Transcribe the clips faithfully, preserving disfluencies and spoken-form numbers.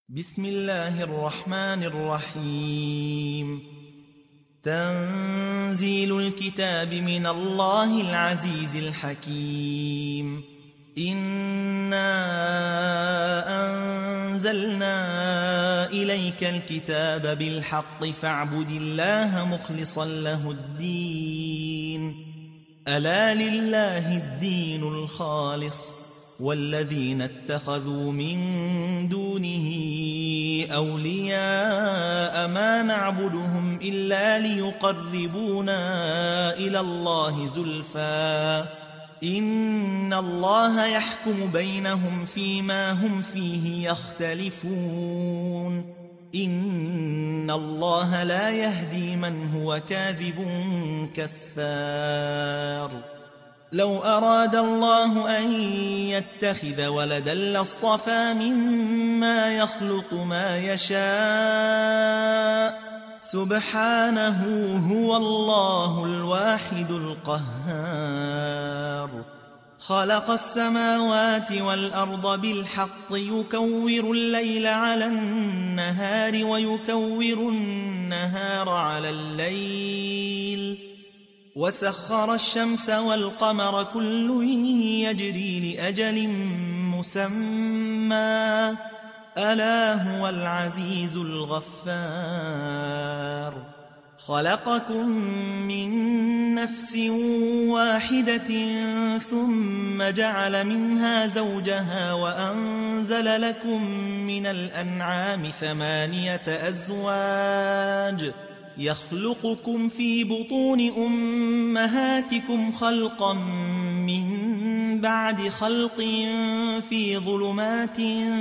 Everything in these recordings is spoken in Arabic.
بسم الله الرحمن الرحيم. تنزيل الكتاب من الله العزيز الحكيم. إنا أنزلنا إليك الكتاب بالحق فاعبد الله مخلصا له الدين. ألا لله الدين الخالص والذين اتخذوا من دونه أولياء ما نعبدهم إلا ليقربونا إلى الله زلفى إن الله يحكم بينهم فيما هم فيه يختلفون إن الله لا يهدي من هو كاذب كفار. لو أراد الله أن يتخذ ولدا لاصطفى مما يخلق ما يشاء سبحانه هو الله الواحد القهار. خلق السماوات والأرض بالحق يكور الليل على النهار ويكور النهار على الليل وسخر الشمس والقمر كل يجري لأجل مسمى ألا هو العزيز الغفار. خلقكم من نفس واحدة ثم جعل منها زوجها وأنزل لكم من الأنعام ثمانية أزواج يخلقكم في بطون أمهاتكم خلقا من بعد خلق في ظلمات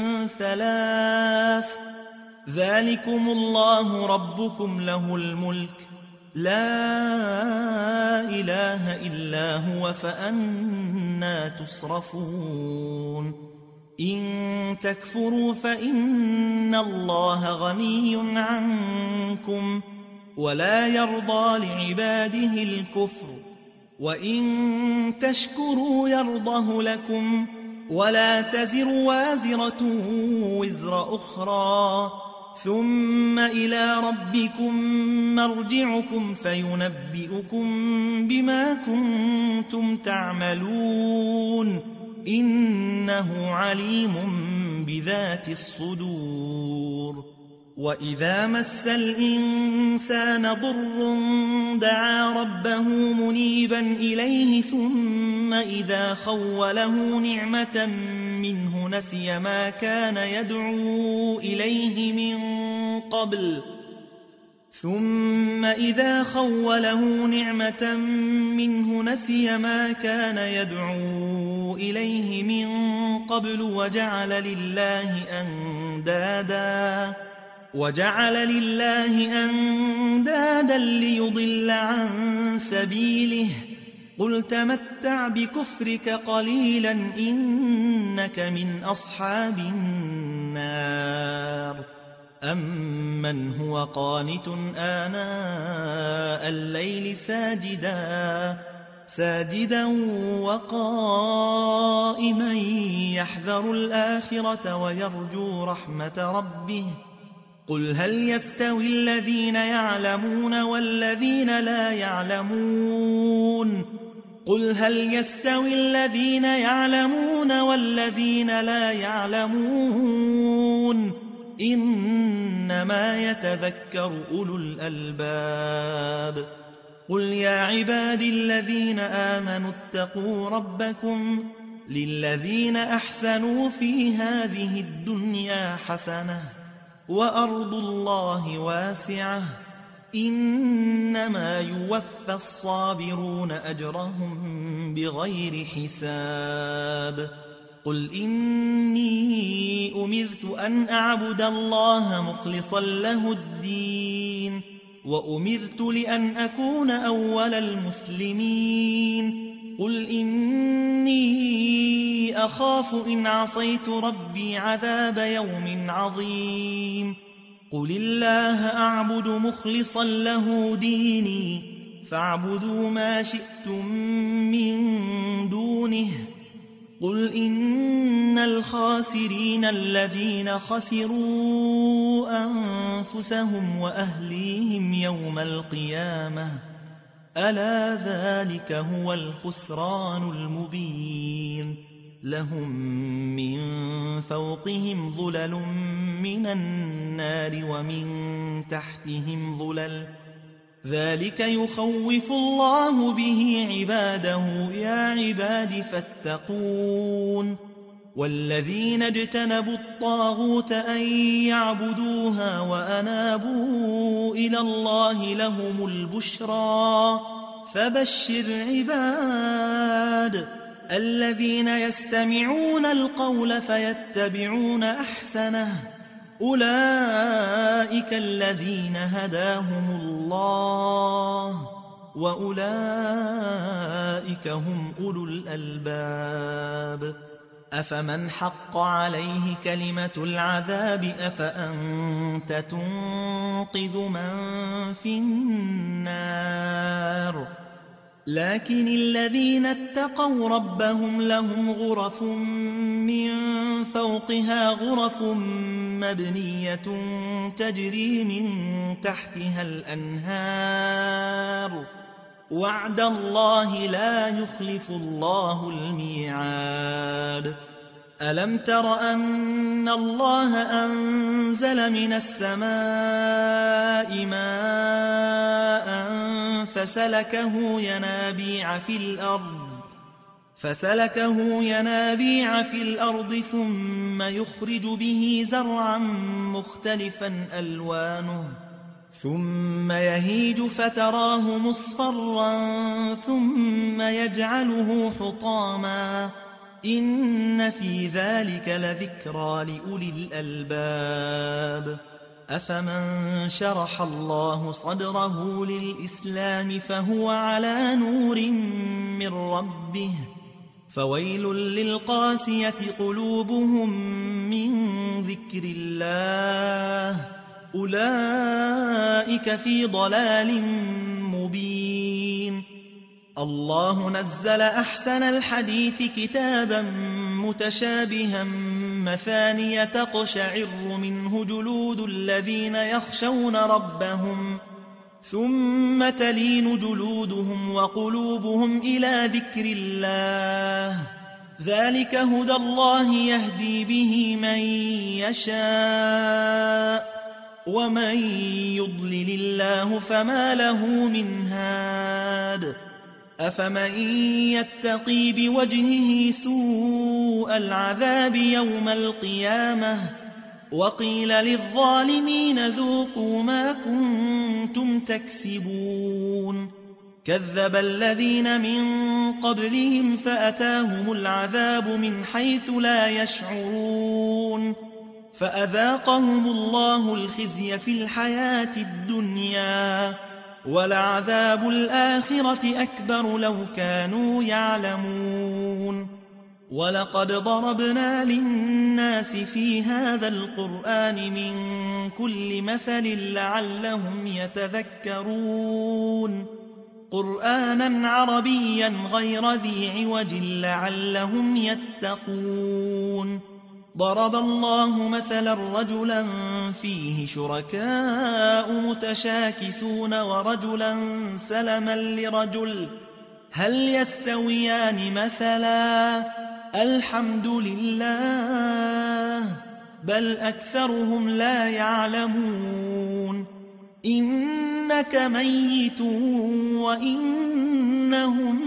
ثلاث ذلكم الله ربكم له الملك لا إله إلا هو فأنى تصرفون. إن تكفروا فإن الله غني عنكم ولا يرضى لعباده الكفر وإن تشكروا يرضه لكم ولا تزر وازرة وزر أخرى ثم إلى ربكم مرجعكم فينبئكم بما كنتم تعملون إنه عليم بذات الصدور. وإذا مس الإنسان ضر دعا ربه منيبا إليه ثم إذا خوله نعمة منه نسي ما كان يدعو إليه من قبل ثم إذا خوله نعمة منه نسي ما كان يدعو إليه من قبل وجعل لله أندادا وجعل لله أندادا ليضل عن سبيله قل تمتع بكفرك قليلا إنك من أصحاب النار. أمن هو قانت آناء الليل ساجدا ساجدا وقائما يحذر الآخرة ويرجو رحمة ربه قل هل يستوي الذين يعلمون والذين لا يعلمون قل هل يستوي الذين يعلمون والذين لا يعلمون إنما يتذكر أولو الألباب. قل يا عبادي الذين آمنوا اتقوا ربكم للذين أحسنوا في هذه الدنيا حسنة وأرض الله واسعة إنما يوفى الصابرون أجرهم بغير حساب. قل إني أمرت أن أعبد الله مخلصا له الدين وأمرت لأن أكون أول المسلمين. قل إني أخاف إن عصيت ربي عذاب يوم عظيم. قل الله أعبد مخلصا له ديني فاعبدوا ما شئتم من دونه قل إن الخاسرين الذين خسروا أنفسهم وأهليهم يوم القيامة ألا ذلك هو الخسران المبين لهم من فوقهم ظلل من النار ومن تحتهم ظلل ذلك يخوف الله به عباده يا عباد فاتقون والذين اجتنبوا الطاغوت أن يعبدوها وأنابوا إلى الله لهم البشرى فبشر عباد الذين يستمعون القول فيتبعون أحسنه أولئك الذين هداهم الله وأولئك هم أولو الألباب أفمن حق عليه كلمة العذاب أفأنت تنقذ من في النار لكن الذين اتقوا ربهم لهم غرف من فوقها غرف مبنية تجري من تحتها الأنهار وعد الله لا يخلف الله الميعاد ألم تر أن الله أنزل من السماء ماء فسلكه ينابيع في الأرض فسلكه ينابيع في الأرض ثم يخرج به زرعا مختلفا ألوانه ثم يهيج فتراه مصفرا ثم يجعله حطاما إن في ذلك لذكرى لأولي الألباب أفمن شرح الله صدره للإسلام فهو على نور من ربه فويل للقاسية قلوبهم من ذكر الله أولئك في ضلال مبين الله نزل أحسن الحديث كتابا متشابها مثانية تقشعر منه جلود الذين يخشون ربهم ثم تلين جلودهم وقلوبهم إلى ذكر الله ذلك هدى الله يهدي به من يشاء ومن يضلل الله فما له من هاد أفمن يتقي بوجهه سوء العذاب يوم القيامة وقيل للظالمين ذوقوا ما كنتم تكسبون كذب الذين من قبلهم فأتاهم العذاب من حيث لا يشعرون فأذاقهم الله الخزي في الحياة الدنيا ولعذاب الآخرة أكبر لو كانوا يعلمون ولقد ضربنا للناس في هذا القرآن من كل مثل لعلهم يتذكرون قرآنا عربيا غير ذي عوج لعلهم يتقون ضرب الله مثلا رجلا فيه شركاء متشاكسون ورجلا سلما لرجل هل يستويان مثلا الحمد لله بل أكثرهم لا يعلمون إنك ميت وإنهم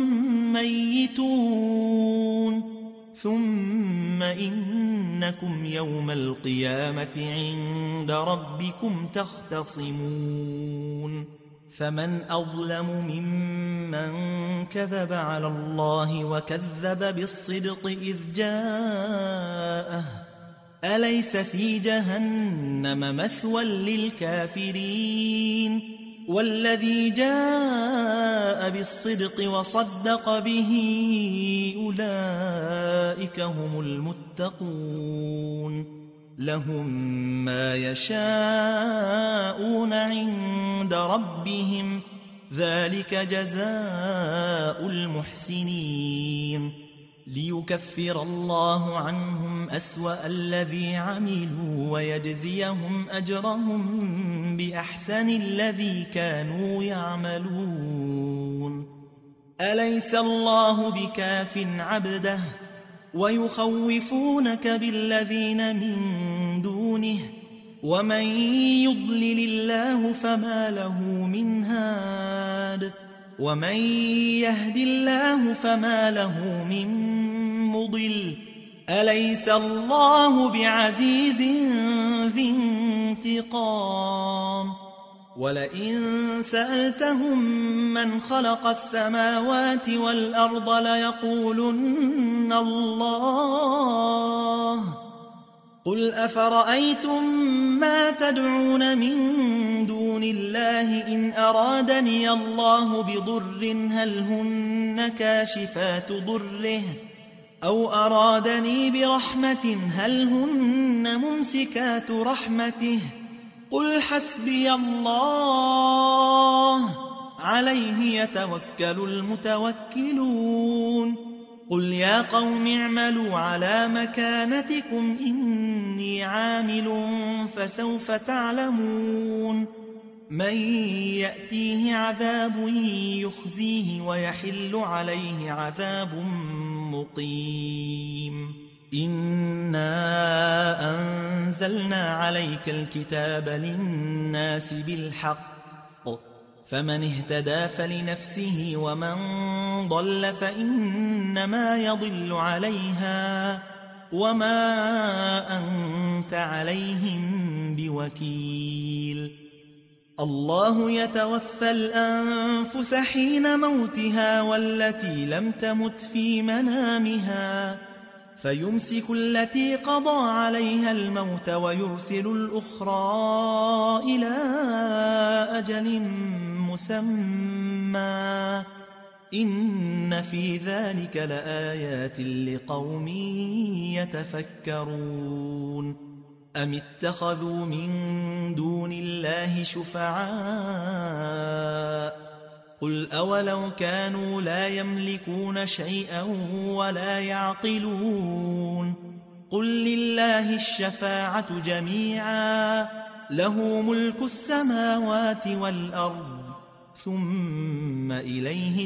ميتون ثم إنكم يوم القيامة عند ربكم تختصمون فمن أظلم ممن كذب على الله وكذب بالصدق إذ جاءه أليس في جهنم مثوى للكافرين والذي جاء بالصدق وصدق به أولئك هم المتقون لهم ما يشاءون عند ربهم ذلك جزاء المحسنين ليكفر الله عنهم أسوأ الذي عملوا ويجزيهم أجرهم بأحسن الذي كانوا يعملون. أليس الله بكاف عبده ويخوفونك بالذين من دونه ومن يضلل الله فما له من هاد ومن يهد الله فما له من مضل. أليس الله بعزيز ذي انتقام. ولئن سألتهم من خلق السماوات والأرض ليقولن الله. قل أفرأيتم ما تدعون من دون الله إن أرادني الله بضر هل هن كاشفات ضره أو أرادني برحمة هل هن ممسكات رحمته قل حسبي الله عليه يتوكل المتوكلون. قل يا قوم اعملوا على مكانتكم إني عامل فسوف تعلمون من يأتيه عذاب يخزيه ويحل عليه عذاب مقيم. إنا أنزلنا عليك الكتاب للناس بالحق فمن اهتدى فلنفسه ومن ضل فإنما يضل عليها وما أنت عليهم بوكيل. الله يتوفى الأنفس حين موتها والتي لم تمت في منامها فيمسك التي قضى عليها الموت ويرسل الأخرى إلى أجل مسمى إن في ذلك لآيات لقوم يتفكرون. أم اتخذوا من دون الله شفعاء قل أولو كانوا لا يملكون شيئا ولا يعقلون قل لله الشفاعة جميعا له ملك السماوات والأرض ثم إليه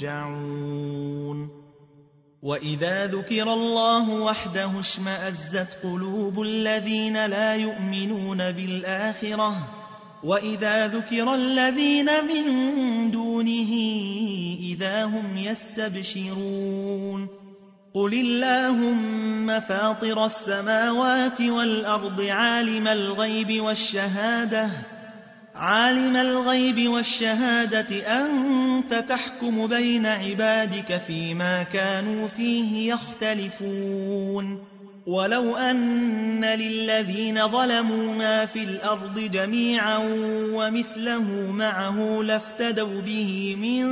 ترجعون. وإذا ذكر الله وحده اشمأزت قلوب الذين لا يؤمنون بالآخرة وإذا ذكر الذين من دونه إذا هم يستبشرون. قل اللهم فاطر السماوات والأرض عالم الغيب والشهادة عالم الغيب والشهادة أنت تحكم بين عبادك فيما كانوا فيه يختلفون. ولو أن للذين ظلموا ما في الأرض جميعا ومثله معه لافتدوا به من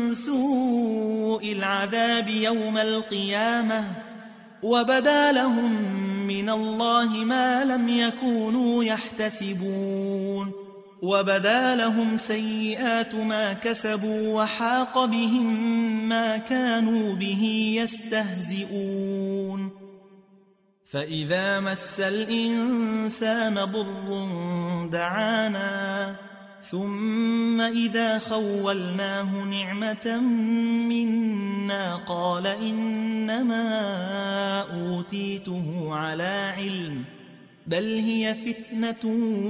سوء العذاب يوم القيامة وبدا لهم من الله ما لم يكونوا يحتسبون وبدا لهم سيئات ما كسبوا وحاق بهم ما كانوا به يستهزئون. فإذا مس الإنسان ضر دعانا ثم إذا خولناه نعمة منا قال إنما أوتيته على علم بل هي فتنة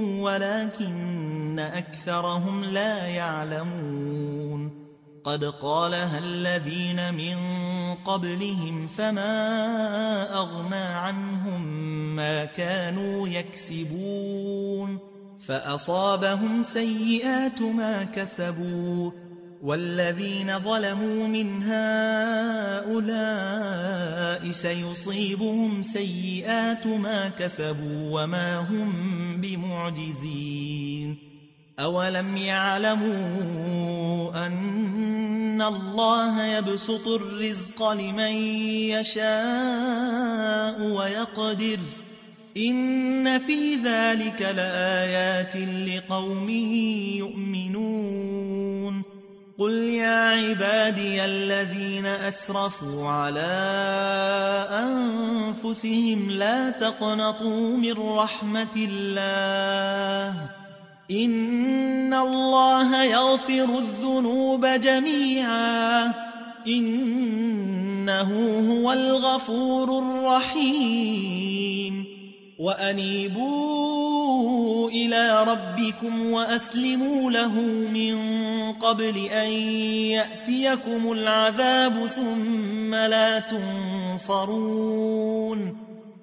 ولكن أكثرهم لا يعلمون. قد قالها الذين من قبلهم فما أغنى عنهم ما كانوا يكسبون فأصابهم سيئات ما كسبوا والذين ظلموا من هؤلاء سيصيبهم سيئات ما كسبوا وما هم بمعجزين. أولم يعلموا أن الله يبسط الرزق لمن يشاء ويقدر إن في ذلك لآيات لقوم يؤمنون. قل يا عبادي الذين أسرفوا على أنفسهم لا تقنطوا من رحمة الله إن الله يغفر الذنوب جميعا إنه هو الغفور الرحيم وأنيبوا إلى ربكم وأسلموا له من قبل أن يأتيكم العذاب ثم لا تنصرون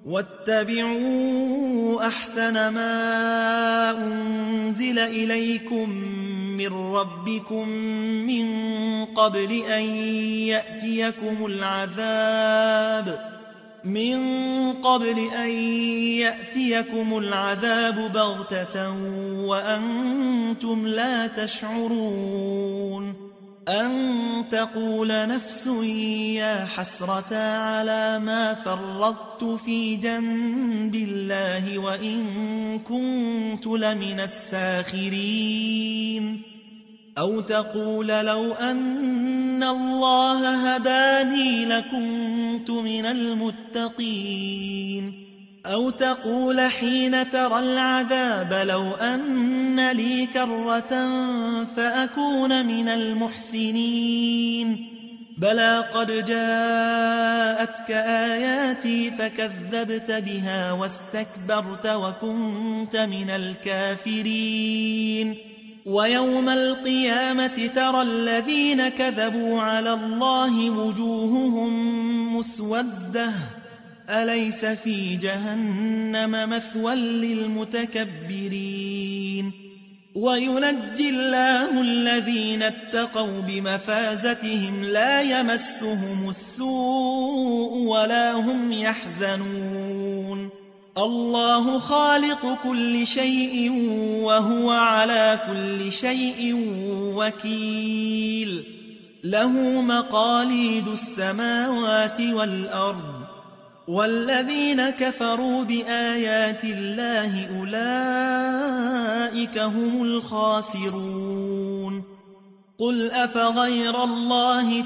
واتبعوا أحسن ما أنزل إليكم من ربكم من قبل أن يأتيكم العذاب من قبل أن يأتيكم العذاب بغتة وأنتم لا تشعرون أن تقول نفس يا حسرة على ما فرطت في جنب الله وإن كنت لمن الساخرين أو تقول لو أن الله هداني لكنت من المتقين أو تقول حين ترى العذاب لو أن لي كرة فأكون من المحسنين بلى قد جاءتك آياتي فكذبت بها واستكبرت وكنت من الكافرين ويوم القيامة ترى الذين كذبوا على الله وجوههم مسودة أليس في جهنم مثوى للمتكبرين وينجي الله الذين اتقوا بمفازتهم لا يمسهم السوء ولا هم يحزنون الله خالق كل شيء وهو على كل شيء وكيل له مقاليد السماوات والأرض والذين كفروا بآيات الله أولئك هم الخاسرون قل أفغير الله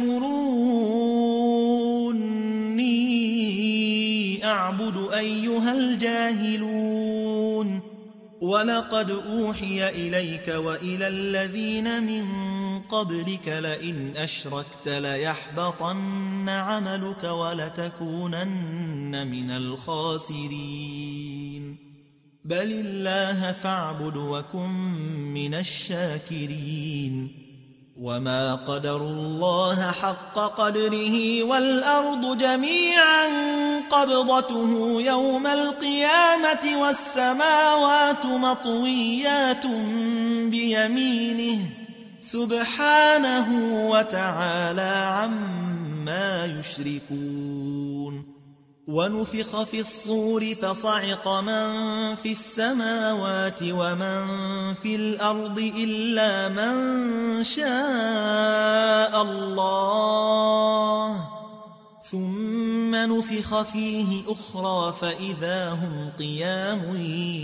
تأمروني أعبد أيها الجاهلون ولقد أوحي إليك وإلى الذين من قبلك لئن أشركت ليحبطن عملك ولتكونن من الخاسرين بل الله فاعبد وكن من الشاكرين وما قدروا الله حق قدره والأرض جميعا قبضته يوم القيامة والسماوات مطويات بيمينه سبحانه وتعالى عما يشركون ونفخ في الصور فصعق من في السماوات ومن في الأرض إلا من شاء الله ثم نفخ فيه أخرى فإذا هم قيام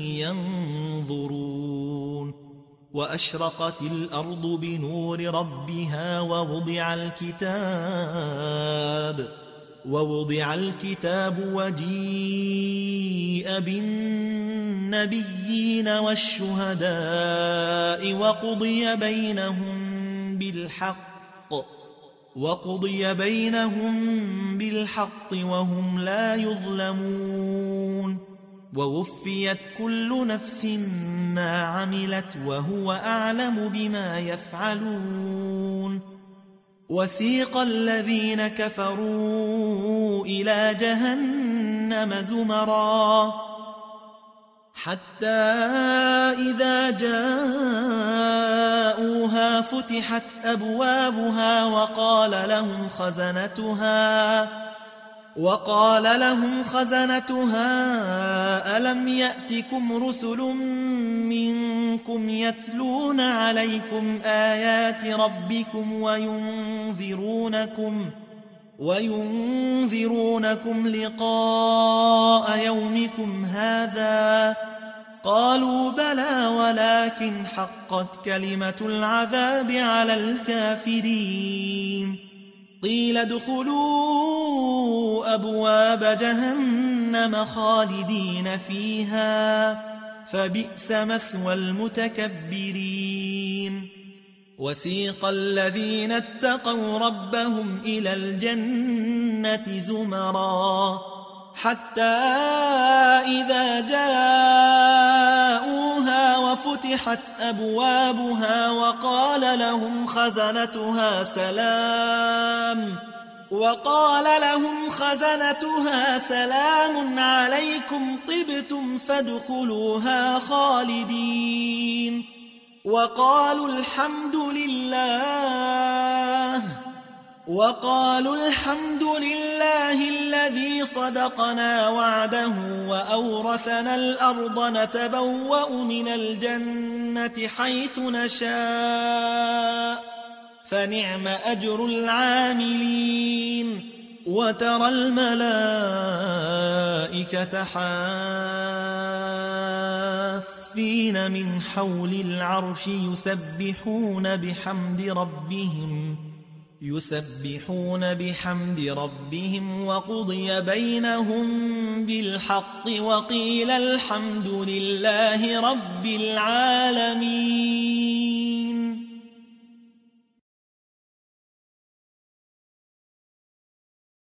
ينظرون وأشرقت الأرض بنور ربها ووضع الكتاب ووضع الكتاب وجيء بالنبيين والشهداء وقضي بينهم بالحق وقضي بينهم بالحق وهم لا يظلمون ووفيت كل نفس ما عملت وهو أعلم بما يفعلون وسيق الذين كفروا إلى جهنم زمرا حتى إذا جاءوها فتحت أبوابها وقال لهم خزنتها وقال لهم خزنتها ألم يأتكم رسل منكم يتلون عليكم آيات ربكم وينذرونكم وينذرونكم لقاء يومكم هذا قالوا بلى ولكن حقت كلمة العذاب على الكافرين قيل ادخلوا أبواب جهنم خالدين فيها فبئس مثوى المتكبرين وسيق الذين اتقوا ربهم إلى الجنة زمرا حتى إذا جاءوها وفتحت أبوابها وقال لهم خزنتها سلام وقال لهم خزنتها سلام عليكم طبتم فادخلوها خالدين وقالوا الحمد لله وقالوا الحمد لله الذي صدقنا وعده وأورثنا الأرض نتبوأ من الجنة حيث نشاء فنعم أجر العاملين وترى الملائكة حافين من حول العرش يسبحون بحمد ربهم يسبحون بحمد ربهم وقضي بينهم بالحق وقيل الحمد لله رب العالمين.